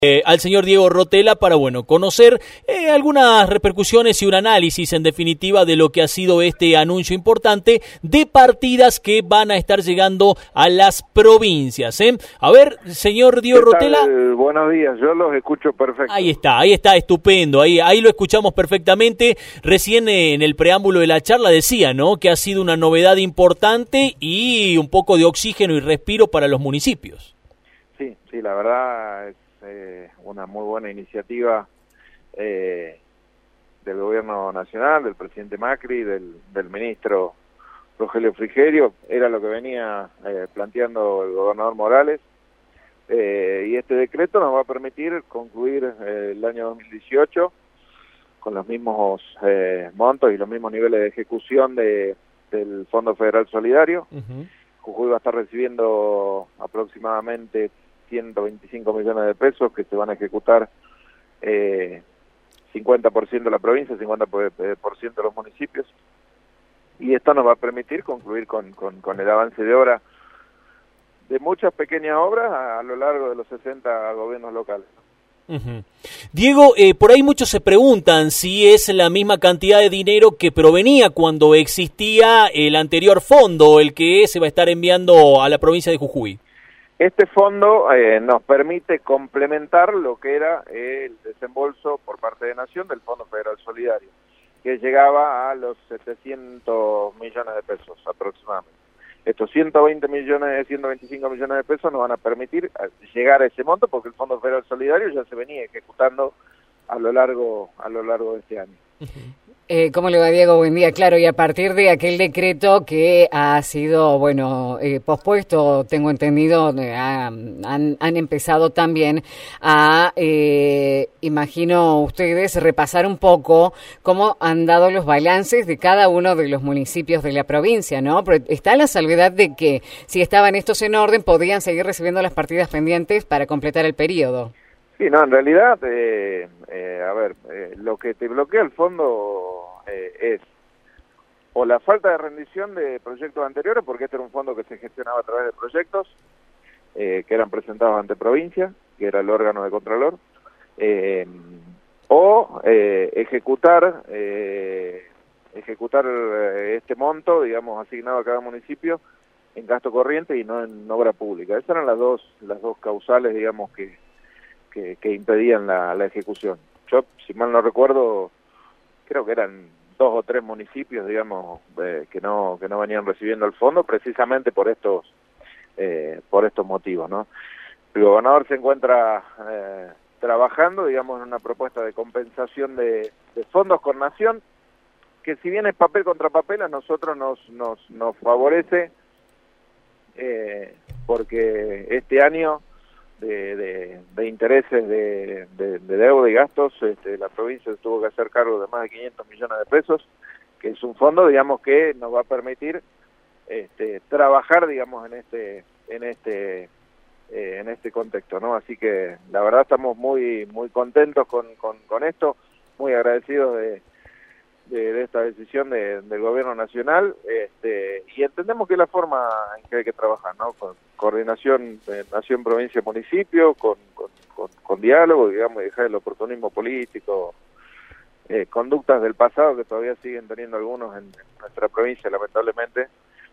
Al señor Diego Rotella para, bueno, conocer algunas repercusiones y un análisis en definitiva de lo que ha sido este anuncio importante de partidas que van a estar llegando a las provincias. A ver, señor Diego Rotella. Buenos días, yo los escucho perfecto. Ahí está, estupendo, ahí lo escuchamos perfectamente. Recién en el preámbulo de la charla decía, ¿no?, que ha sido una novedad importante y un poco de oxígeno y respiro para los municipios. Sí, la verdad es una muy buena iniciativa del gobierno nacional, del presidente Macri, del ministro Rogelio Frigerio. Era lo que venía planteando el gobernador Morales, y este decreto nos va a permitir concluir el año 2018 con los mismos montos y los mismos niveles de ejecución del Fondo Federal Solidario. Jujuy va a estar recibiendo aproximadamente 125 millones de pesos que se van a ejecutar 50% de la provincia, 50% de los municipios, y esto nos va a permitir concluir con el avance de obra de muchas pequeñas obras a lo largo de los 60 gobiernos locales. Diego, por ahí muchos se preguntan si es la misma cantidad de dinero que provenía cuando existía el anterior fondo, el que se va a estar enviando a la provincia de Jujuy. Este fondo nos permite complementar lo que era el desembolso por parte de Nación del Fondo Federal Solidario, que llegaba a los 700 millones de pesos aproximadamente. Estos 125 millones de pesos nos van a permitir llegar a ese monto, porque el Fondo Federal Solidario ya se venía ejecutando a lo largo de este año. ¿Cómo le va, Diego? Buen día. Claro, y a partir de aquel decreto que ha sido, pospuesto, tengo entendido, han empezado también a, imagino ustedes, repasar un poco cómo han dado los balances de cada uno de los municipios de la provincia, ¿no? Pero está la salvedad de que si estaban estos en orden, podían seguir recibiendo las partidas pendientes para completar el periodo. Sí, no, en realidad, lo que te bloquea el fondo es o la falta de rendición de proyectos anteriores, porque este era un fondo que se gestionaba a través de proyectos que eran presentados ante provincia, que era el órgano de Contralor, o ejecutar este monto, digamos, asignado a cada municipio en gasto corriente y no en obra pública. Esas eran las dos causales, digamos, que impedían la ejecución. Yo, si mal no recuerdo, creo que eran 2 o 3 municipios, digamos, que no venían recibiendo el fondo precisamente por estos motivos, ¿no? El gobernador se encuentra trabajando, digamos, en una propuesta de compensación de fondos con Nación, que si bien es papel contra papel, a nosotros nos favorece, porque este año de intereses de deuda y gastos, la provincia tuvo que hacer cargo de más de 500 millones de pesos, que es un fondo, digamos, que nos va a permitir trabajar, digamos, en este contexto, ¿no? Así que la verdad estamos muy contentos con esto, muy agradecidos de esta decisión del gobierno nacional, y entendemos que es la forma en que hay que trabajar, ¿no? Con coordinación de Nación, provincia, municipio, con diálogo, digamos, y dejar el oportunismo político, conductas del pasado que todavía siguen teniendo algunos en nuestra provincia, lamentablemente,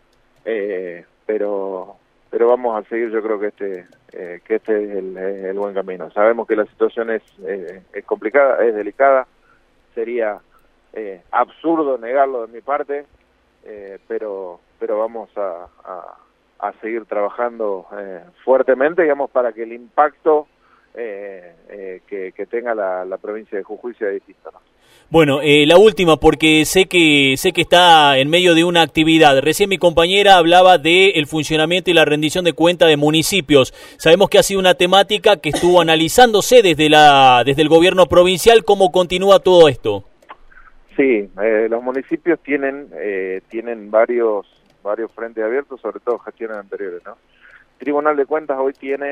pero vamos a seguir. Yo creo que este es el buen camino. Sabemos que la situación es complicada, es delicada, sería absurdo negarlo de mi parte, pero vamos a seguir trabajando fuertemente, digamos, para que el impacto que tenga la provincia de Jujuy sea distinto, ¿no? Bueno, la última, porque sé que está en medio de una actividad. Recién mi compañera hablaba del funcionamiento y la rendición de cuenta de municipios. Sabemos que ha sido una temática que estuvo analizándose desde el gobierno provincial. ¿Cómo continúa todo esto? Sí, los municipios tienen varios frentes abiertos, sobre todo gestiones anteriores, ¿no? Tribunal de Cuentas hoy tiene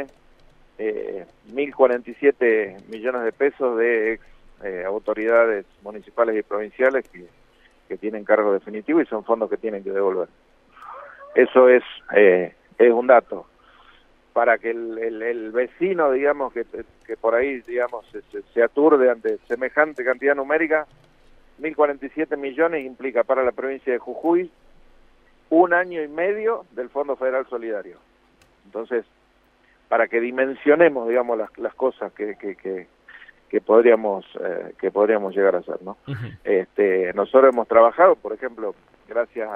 1.047 millones de pesos de autoridades municipales y provinciales que tienen cargo definitivo y son fondos que tienen que devolver. Eso es un dato. para que el vecino, digamos, que por ahí, digamos, se aturde ante semejante cantidad numérica. 1.047 millones implica para la provincia de Jujuy 1 año y medio del Fondo Federal Solidario. Entonces, para que dimensionemos, digamos, las cosas que podríamos llegar a hacer, ¿no? Uh-huh. Nosotros hemos trabajado, por ejemplo, gracias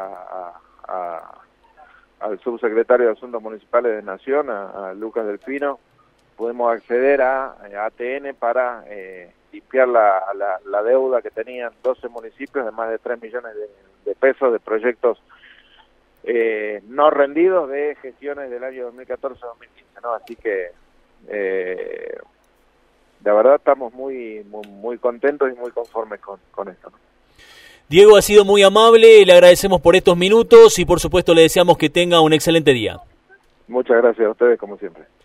al subsecretario de Asuntos Municipales de Nación, a Lucas Delfino, pudimos acceder a ATN para limpiar la deuda que tenían 12 municipios de más de 3 millones de pesos de proyectos no rendidos de gestiones del año 2014-2015, ¿no? Así que la verdad estamos muy contentos y muy conformes con esto, ¿no? Diego, ha sido muy amable, le agradecemos por estos minutos y por supuesto le deseamos que tenga un excelente día. Muchas gracias a ustedes, como siempre.